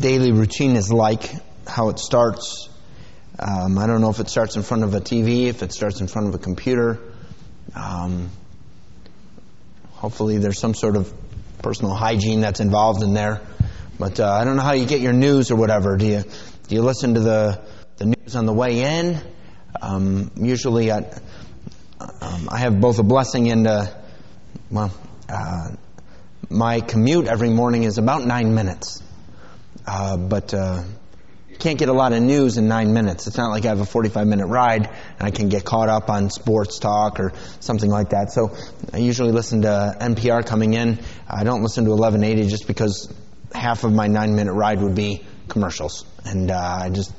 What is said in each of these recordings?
daily routine is like, how it starts. I don't know if it starts in front of a TV, if it starts in front of a computer. Hopefully there's some sort of personal hygiene that's involved in there. But I don't know how you get your news or whatever. Do you listen to the news on the way in? Usually I have both a blessing and my commute every morning is about 9 minutes. But you can't get a lot of news in 9 minutes. It's not like I have a 45-minute ride and I can get caught up on sports talk or something like that. So I usually listen to NPR coming in. I don't listen to 1180 just because half of my 9-minute ride would be commercials. And I'm just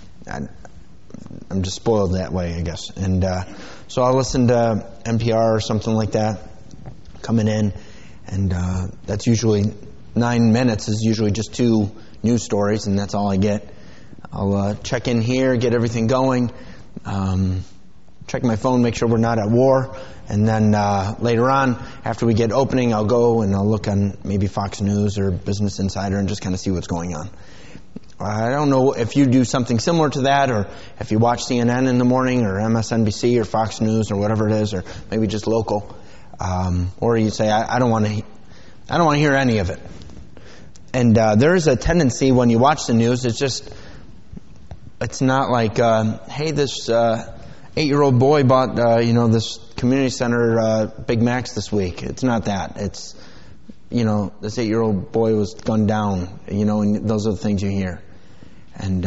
spoiled that way, I guess. And so I'll listen to NPR or something like that coming in. And that's usually 9 minutes is usually just 2 news stories, and that's all I get. I'll check in here, get everything going, check my phone, make sure we're not at war, and then later on, after we get opening, I'll go and I'll look on maybe Fox News or Business Insider and just kind of see what's going on. I don't know if you do something similar to that, or if you watch CNN in the morning, or MSNBC, or Fox News, or whatever it is, or maybe just local, or you say, I don't want to hear any of it. And there is a tendency when you watch the news, it's not like, hey, this 8-year-old boy bought, this community center Big Macs this week. It's not that. It's, this 8-year-old boy was gunned down, and those are the things you hear. And,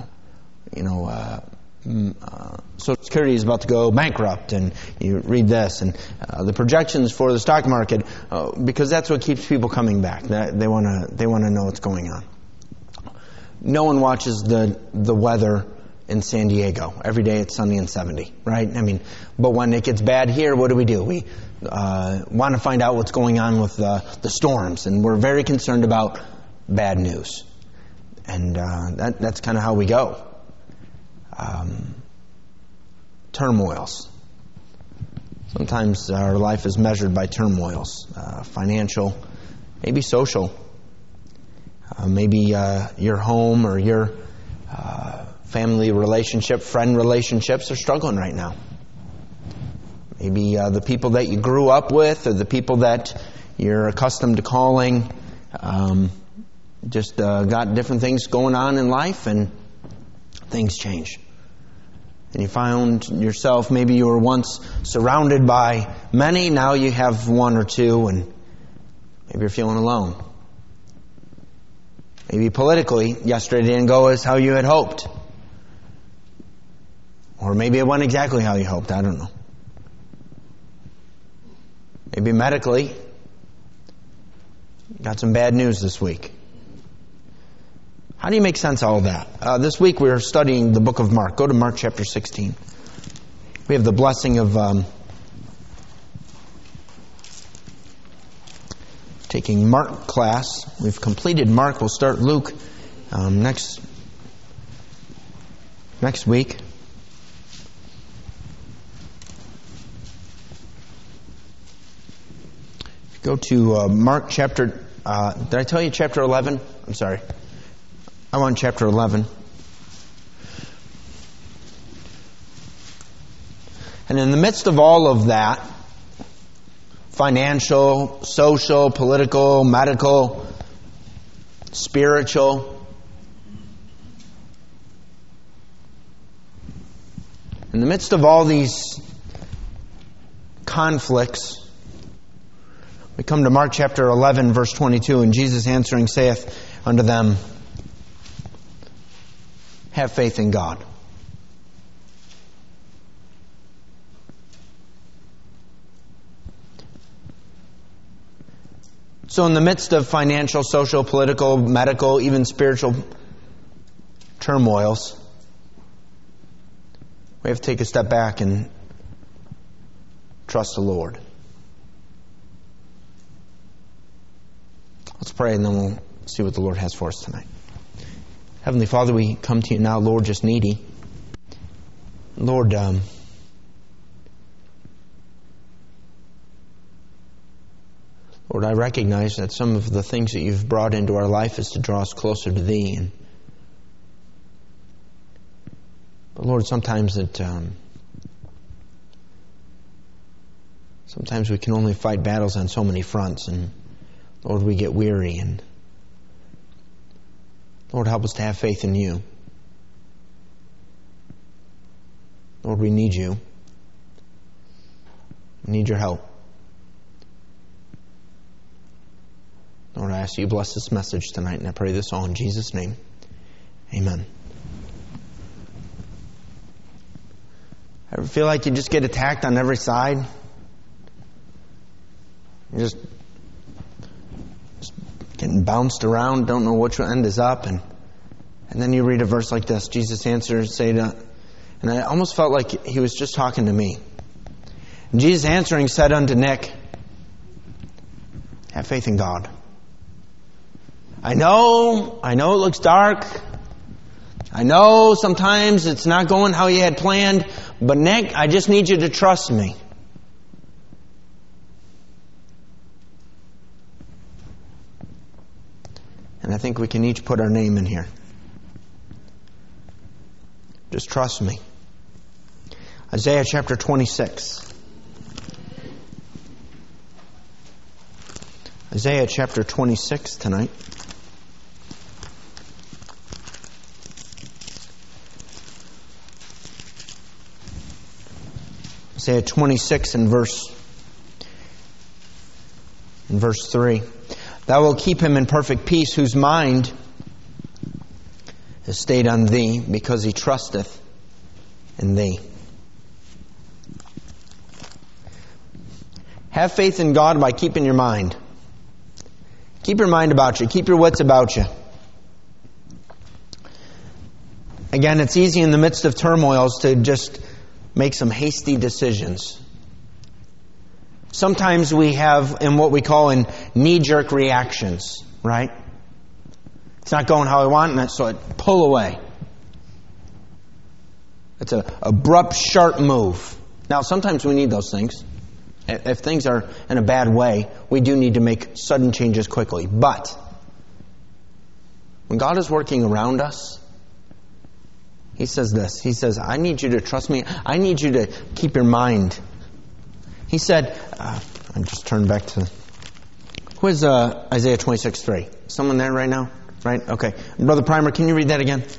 Social Security is about to go bankrupt, and you read this, and the projections for the stock market, because that's what keeps people coming back. They want to know what's going on. No one watches the weather in San Diego. Every day it's sunny and 70, right? But when it gets bad here, what do? We want to find out what's going on with the storms, and we're very concerned about bad news. And that's kind of how we go. Turmoils. Sometimes our life is measured by turmoils, financial, maybe social. Maybe your home or your family relationship, friend relationships are struggling right now. Maybe the people that you grew up with or the people that you're accustomed to calling just got different things going on in life, and things change. And you found yourself, maybe you were once surrounded by many, now you have one or two, and maybe you're feeling alone. Maybe politically, yesterday didn't go as how you had hoped. Or maybe it went exactly how you hoped, I don't know. Maybe medically, got some bad news this week. How do you make sense of all that? This week we're studying the book of Mark. Go to Mark chapter 16. We have the blessing of taking Mark class. We've completed Mark. We'll start Luke next week. Go to Mark chapter... did I tell you chapter 11? I'm sorry. I'm on chapter 11. And in the midst of all of that, financial, social, political, medical, spiritual, in the midst of all these conflicts, we come to Mark chapter 11, verse 22, and Jesus answering saith unto them, have faith in God. So in the midst of financial, social, political, medical, even spiritual turmoils, we have to take a step back and trust the Lord. Let's pray and then we'll see what the Lord has for us tonight. Heavenly Father, we come to you now, Lord, just needy. Lord, Lord, I recognize that some of the things that you've brought into our life is to draw us closer to Thee. But Lord, sometimes we can only fight battles on so many fronts, and Lord, we get weary. And Lord, help us to have faith in You. Lord, we need You. We need Your help. Lord, I ask You bless this message tonight, and I pray this all in Jesus' name. Amen. Ever feel like you just get attacked on every side? You're just getting bounced around, don't know which end is up, and then you read a verse like this. Jesus answered, and I almost felt like He was just talking to me. And Jesus answering said unto Nick, have faith in God. I know it looks dark. I know sometimes it's not going how you had planned, but Nick, I just need you to trust me. And I think we can each put our name in here. Just trust me. Isaiah chapter 26. Isaiah chapter 26 tonight. Isaiah 26 and verse 3. Thou wilt keep him in perfect peace, whose mind is stayed on Thee, because he trusteth in Thee. Have faith in God by keeping your mind. Keep your mind about you. Keep your wits about you. Again, it's easy in the midst of turmoils to just make some hasty decisions. Sometimes we have in what we call in knee-jerk reactions, right? It's not going how I want, and so I pull away. It's an abrupt, sharp move. Now, sometimes we need those things. If things are in a bad way, we do need to make sudden changes quickly. But when God is working around us, He says this. He says, I need you to trust me. I need you to keep your mind. He said, I just turned back to... Who is Isaiah 26:3? Someone there right now? Right? Okay. Brother Primer, can you read that again?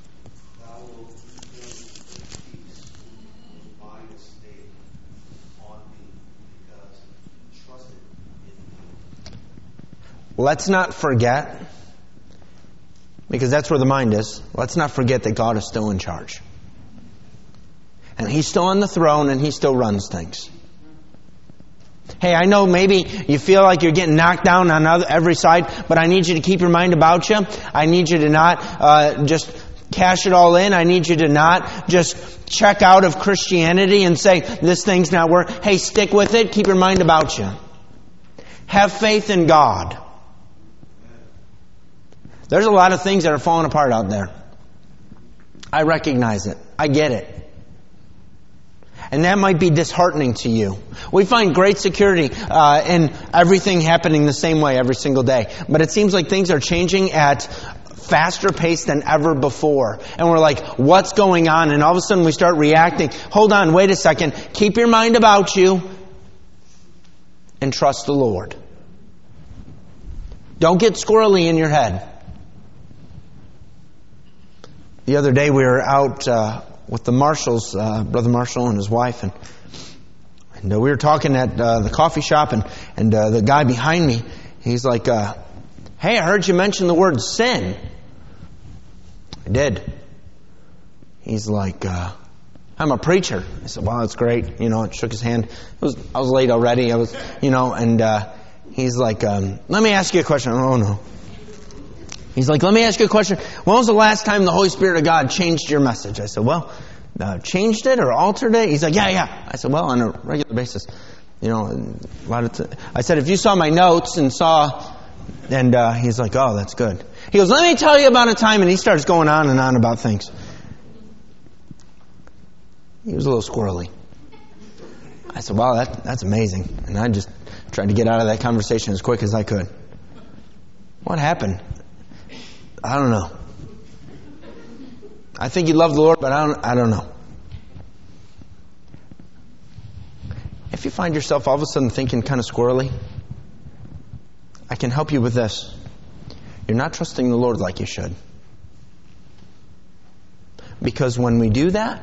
Let's not forget, because that's where the mind is, let's not forget that God is still in charge. And He's still on the throne, and He still runs things. Hey, I know maybe you feel like you're getting knocked down on every side, but I need you to keep your mind about you. I need you to not just cash it all in. I need you to not just check out of Christianity and say, this thing's not working. Hey, stick with it. Keep your mind about you. Have faith in God. There's a lot of things that are falling apart out there. I recognize it. I get it. And that might be disheartening to you. We find great security in everything happening the same way every single day. But it seems like things are changing at faster pace than ever before. And we're like, what's going on? And all of a sudden we start reacting. Hold on, wait a second. Keep your mind about you and trust the Lord. Don't get squirrely in your head. The other day we were out with the Marshalls, Brother Marshall and his wife, and we were talking at the coffee shop, and the guy behind me, he's like, hey, I heard you mention the word sin. I did. He's like, I'm a preacher. I said, wow, that's great. And shook his hand. I was late already. And he's like, let me ask you a question. Oh, no. He's like, let me ask you a question. When was the last time the Holy Spirit of God changed your message? I said, well, changed it or altered it? He's like, yeah. I said, well, on a regular basis. I said, if you saw my notes and he's like, oh, that's good. He goes, let me tell you about a time, and he starts going on and on about things. He was a little squirrely. I said, wow, that's amazing. And I just Tried to get out of that conversation as quick as I could. What happened? I don't know. I think you love the Lord, but I don't know. If you find yourself all of a sudden thinking kind of squirrely, I can help you with this. You're not trusting the Lord like you should. Because when we do that,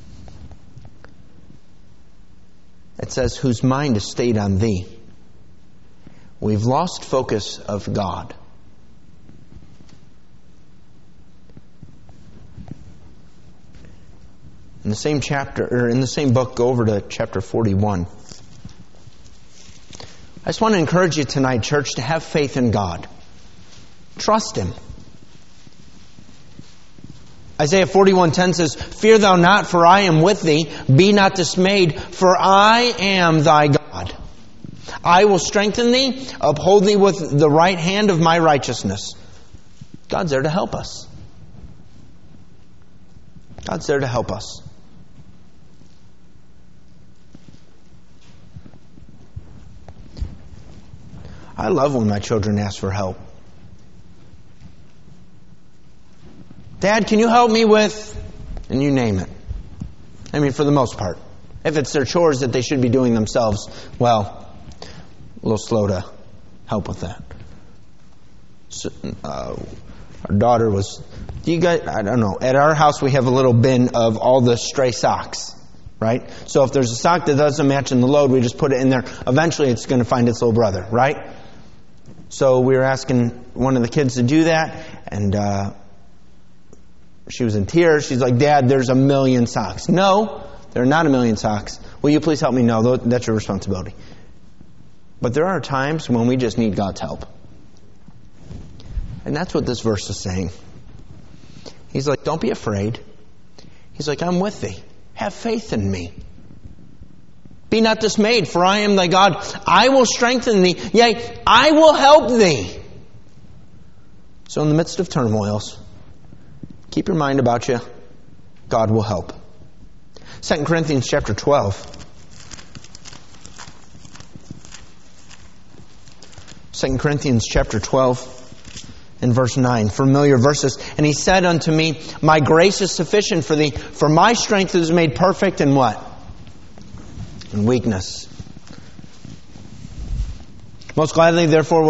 it says, whose mind is stayed on thee. We've lost focus of God. In the same chapter, or in the same book, go over to chapter 41. I just want to encourage you tonight, church, to have faith in God. Trust Him. Isaiah 41:10 says, fear thou not, for I am with thee. Be not dismayed, for I am thy God. I will strengthen thee, uphold thee with the right hand of my righteousness. God's there to help us. God's there to help us. I love when my children ask for help. Dad, can you help me with... And you name it. I mean, for the most part. If it's their chores that they should be doing themselves, well, a little slow to help with that. So, our daughter was... Do you guys... I don't know. At our house, we have a little bin of all the stray socks. Right? So if there's a sock that doesn't match in the load, we just put it in there. Eventually, it's going to find its little brother. Right? So we were asking one of the kids to do that, and she was in tears. She's like, Dad, there's 1,000,000 socks. No, there are not 1,000,000 socks. Will you please help me? No, that's your responsibility. But there are times when we just need God's help. And that's what this verse is saying. He's like, don't be afraid. He's like, I'm with thee. Have faith in me. Be not dismayed, for I am thy God. I will strengthen thee. Yea, I will help thee. So in the midst of turmoils, keep your mind about you. God will help. 2 Corinthians chapter 12. 2 Corinthians chapter 12 and verse 9. Familiar verses. And he said unto me, my grace is sufficient for thee, for my strength is made perfect in what? In weakness. Most gladly therefore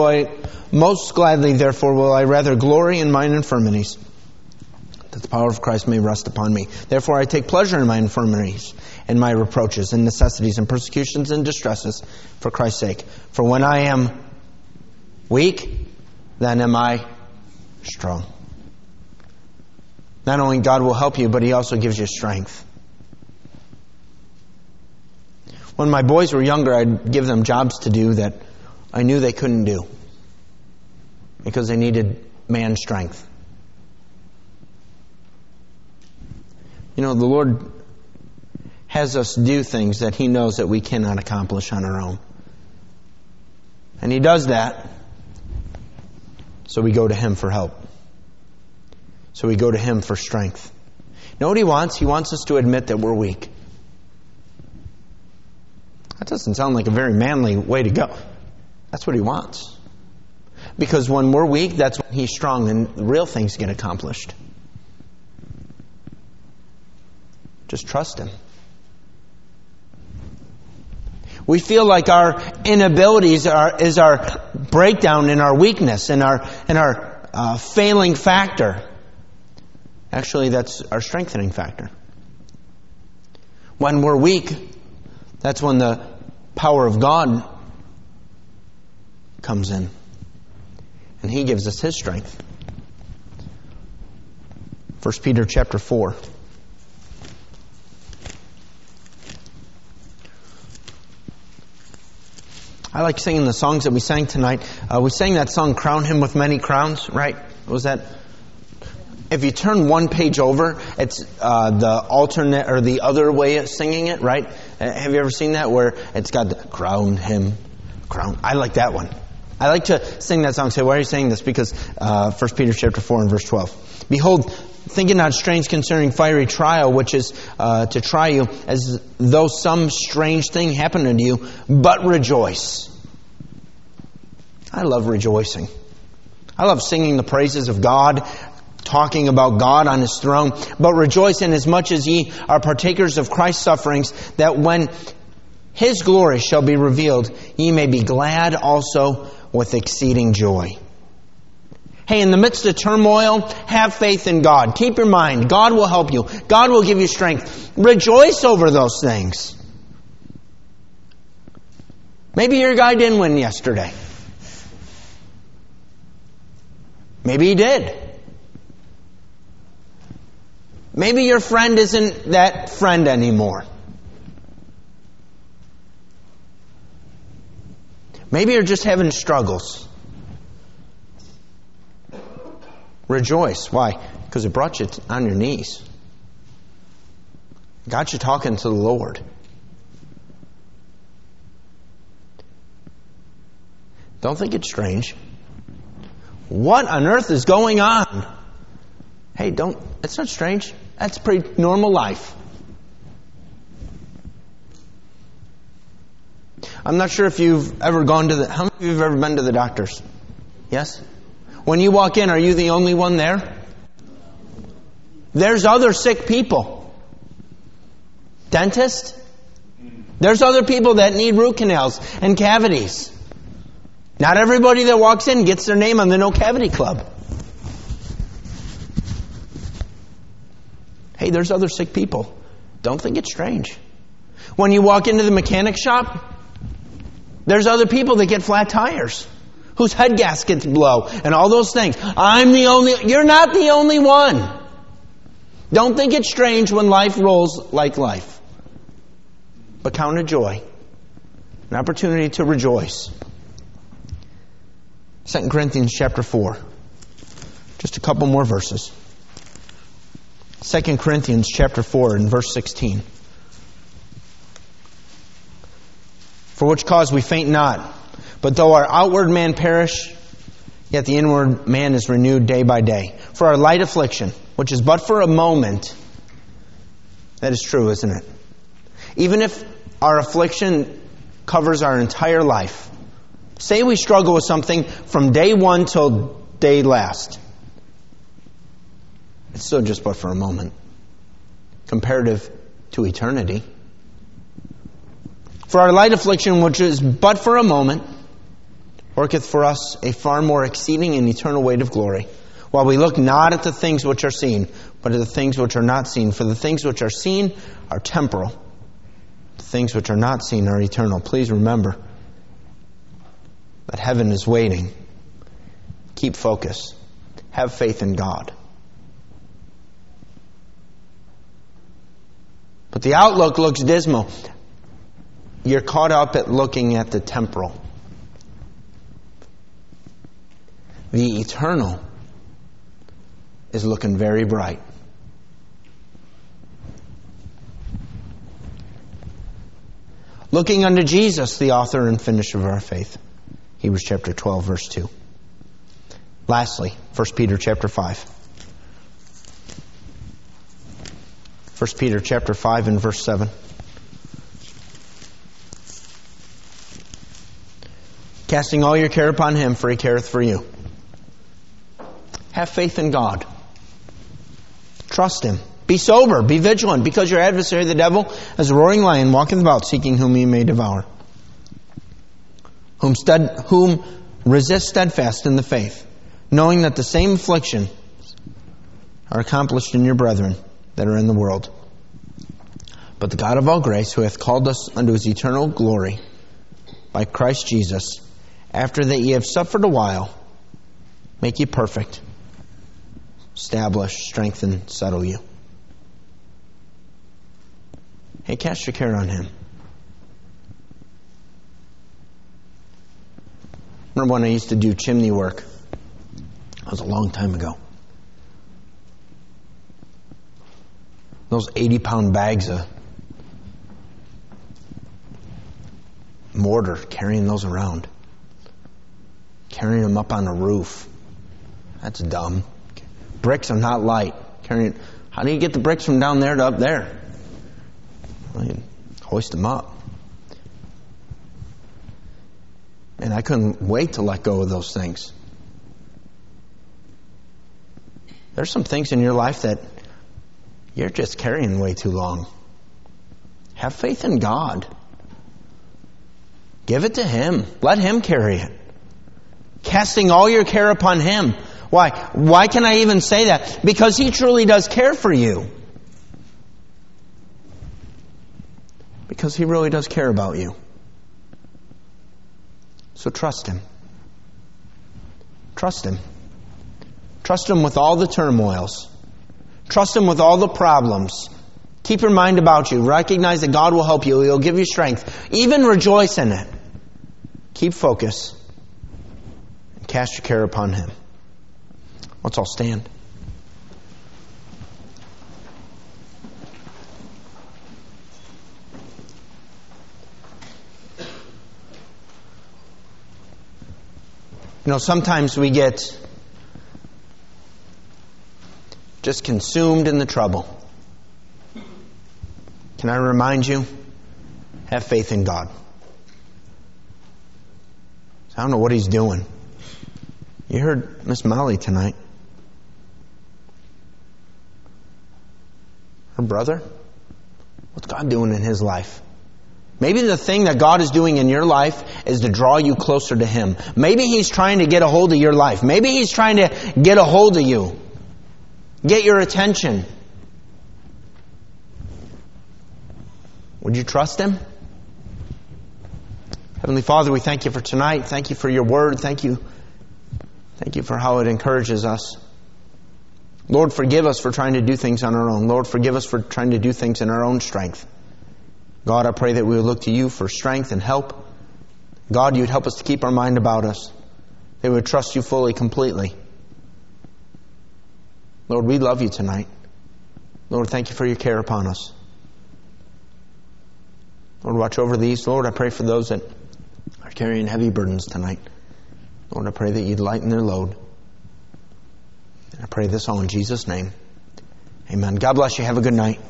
will I rather glory in mine infirmities, that the power of Christ may rest upon me. Therefore I take pleasure in my infirmities, and my reproaches, and necessities, and persecutions, and distresses, for Christ's sake. For when I am weak, then am I strong. Not only God will help you, but He also gives you strength. When my boys were younger, I'd give them jobs to do that I knew they couldn't do because they needed man strength. You know, the Lord has us do things that He knows that we cannot accomplish on our own. And He does that so we go to Him for help. So we go to Him for strength. You know what He wants? He wants us to admit that we're weak. That doesn't sound like a very manly way to go. That's what He wants. Because when we're weak, that's when He's strong and the real things get accomplished. Just trust Him. We feel like our inabilities is our breakdown and our weakness and our failing factor. Actually, that's our strengthening factor. When we're weak, that's when the power of God comes in. And He gives us His strength. 1 Peter chapter 4. I like singing the songs that we sang tonight. We sang that song, Crown Him with Many Crowns, right? Was that? If you turn one page over, it's the alternate or the other way of singing it, right? Have you ever seen that where it's got the crown him, crown? I like that one. I like to sing that song. Say, why are you saying this? Because 1 Peter chapter 4 and verse 12. Behold, think it not strange concerning fiery trial, which is to try you, as though some strange thing happened unto you, but rejoice. I love rejoicing. I love singing the praises of God, talking about God on His throne. But rejoice in as much as ye are partakers of Christ's sufferings, that when His glory shall be revealed, ye may be glad also with exceeding joy. Hey, in the midst of turmoil, have faith in God. Keep your mind. God will help you. God will give you strength. Rejoice over those things. Maybe your guy didn't win yesterday. Maybe he did. Maybe your friend isn't that friend anymore. Maybe you're just having struggles. Rejoice. Why? Because it brought you on your knees. Got you talking to the Lord. Don't think it's strange. What on earth is going on? Hey, it's not strange. That's pretty normal life. I'm not sure if you've ever gone to how many of you have ever been to the doctors? Yes? When you walk in, are you the only one there? There's other sick people. Dentist? There's other people that need root canals and cavities. Not everybody that walks in gets their name on the No Cavity Club. Hey, there's other sick people. Don't think it's strange. When you walk into the mechanic shop, there's other people that get flat tires, whose head gaskets blow, and all those things. You're not the only one. Don't think it's strange when life rolls like life. But count it joy. An opportunity to rejoice. 2 Corinthians chapter 4. Just a couple more verses. 2 Corinthians chapter 4 and verse 16. For which cause we faint not, but though our outward man perish, yet the inward man is renewed day by day. For our light affliction, which is but for a moment, that is true, isn't it? Even if our affliction covers our entire life, say we struggle with something from day one till day last, it's still just but for a moment, comparative to eternity. For our light affliction, which is but for a moment, worketh for us a far more exceeding and eternal weight of glory, while we look not at the things which are seen, but at the things which are not seen. For the things which are seen are temporal. The things which are not seen are eternal. Please remember that heaven is waiting. Keep focus. Have faith in God. But the outlook looks dismal. You're caught up at looking at the temporal. The eternal is looking very bright. Looking unto Jesus, the author and finisher of our faith. Hebrews chapter 12, verse 2. Lastly, 1 Peter chapter 5. 1 Peter chapter 5 and verse 7. Casting all your care upon Him, for He careth for you. Have faith in God. Trust Him. Be sober. Be vigilant, because your adversary, the devil, as a roaring lion, walketh about, seeking whom he may devour. Whom resist steadfast in the faith, knowing that the same affliction are accomplished in your brethren that are in the world. But the God of all grace, who hath called us unto His eternal glory by Christ Jesus, after that ye have suffered a while, make you perfect, establish, strengthen, settle you. Hey, cast your care on Him. Remember when I used to do chimney work? That was a long time ago. Those 80-pound bags of mortar, carrying those around. Carrying them up on a roof. That's dumb. Bricks are not light. How do you get the bricks from down there to up there? Well, you hoist them up. And I couldn't wait to let go of those things. There's some things in your life that you're just carrying way too long. Have faith in God. Give it to Him. Let Him carry it. Casting all your care upon Him. Why? Why can I even say that? Because He truly does care for you. Because He really does care about you. So trust Him. Trust Him. Trust Him with all the turmoils. Trust Him with all the problems. Keep your mind about you. Recognize that God will help you. He'll give you strength. Even rejoice in it. Keep focus. And cast your care upon Him. Let's all stand. You know, sometimes we get just consumed in the trouble. Can I remind you? Have faith in God. I don't know what He's doing. You heard Miss Molly tonight. Her brother? What's God doing in his life? Maybe the thing that God is doing in your life is to draw you closer to Him. Maybe He's trying to get a hold of your life. Maybe He's trying to get a hold of you. Get your attention. Would you trust Him? Heavenly Father, we thank You for tonight. Thank You for Your Word. Thank You for how it encourages us. Lord, forgive us for trying to do things on our own. Lord, forgive us for trying to do things in our own strength. God, I pray that we would look to You for strength and help. God, You'd help us to keep our mind about us. That we would trust You fully, completely. Lord, we love You tonight. Lord, thank You for Your care upon us. Lord, watch over these. Lord, I pray for those that are carrying heavy burdens tonight. Lord, I pray that You'd lighten their load. And I pray this all in Jesus' name. Amen. God bless you. Have a good night.